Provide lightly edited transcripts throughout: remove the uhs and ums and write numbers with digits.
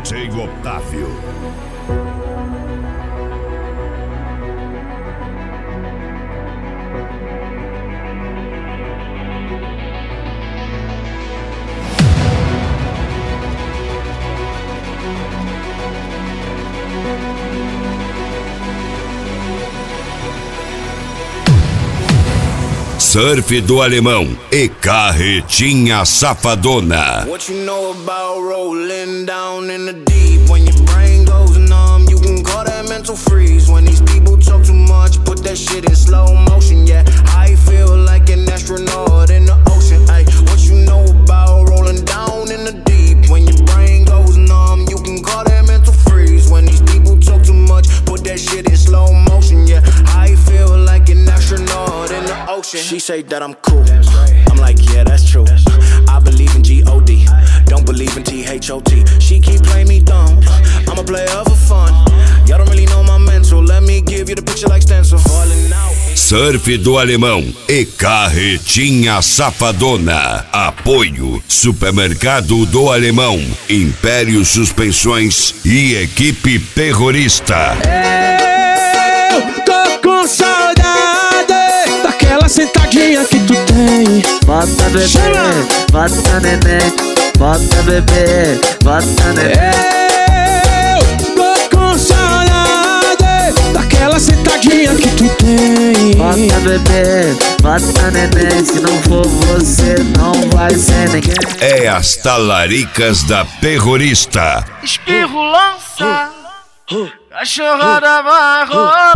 DJ Otávio. Surf do Alemão e Carretinha Safadona. What you know about rolling down in the deep? When your brain goes numb, you can call that mental freeze. When these people talk too much, put that shit in slow motion. Yeah, I feel like an astronaut in the ocean. Ay, what you know about rolling down in the deep? When your brain goes numb, you can call that mental freeze. When these people talk too much, put that shit in slow motion. Yeah, I feel like an astronaut in the ocean. She say that I'm cool. I'm like, yeah, that's true. I believe in G-O-D, don't believe in T-H-O-T. She keep playing me dumb, I'm a player for fun. Y'all don't really know my mental, let me give you the picture like stencil. Falling out. Surf do Alemão e Carretinha Safadona. Apoio Supermercado do Alemão, Império Suspensões e Equipe Terrorista. Eu tô com saudade daquela sentadinha que tu tem. Bota bebê, bota neném, bota bebê, bota neném. Eu tô com saudade daquela sentadinha que tu tem. Bota bebê, bota neném, se não for você não vai ser ninguém. É as talaricas da terrorista. Espirro lança, cachorrada vai rolar.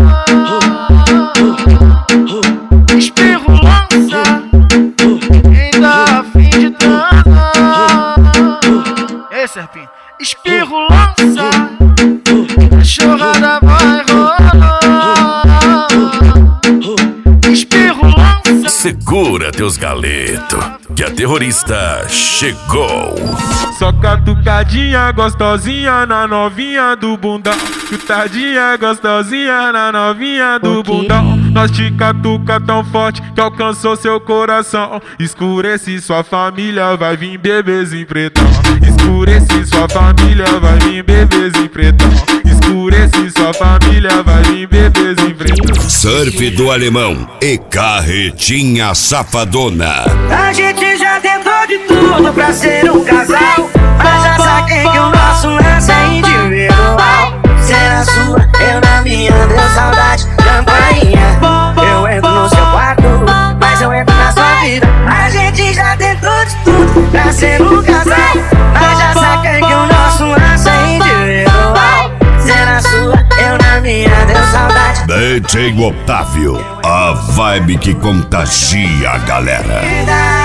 Espirro lança, quem tá afim de danar. Ei, Serpinho, espirro lança, cachorrada vai rolar. Espirro lança. Segura teus galetos, que a terrorista chegou. Só catucadinha gostosinha na novinha do bundão. Chutadinha gostosinha na novinha do bundão. Nós te catuca tão forte que alcançou seu coração. Escurece sua família, vai vir bebezinho pretão. Escurece sua família, vai vir bebezinho pretão. Escurece sua família, vai vir bebezinho pretão. Surf do Alemão e Carretinha Safadona. A gente já tentou de tudo pra ser um casal, mas já saquei que o nosso lance é individual. Você na sua, eu na minha, deu saudade, campainha. Eu entro no seu quarto, mas eu entro na sua vida. A gente já tentou de tudo pra ser um casal, mas já saquei que o nosso lance é individual. Você na sua, eu na minha, deu saudade. DJ Otávio, a vibe que contagia a galera.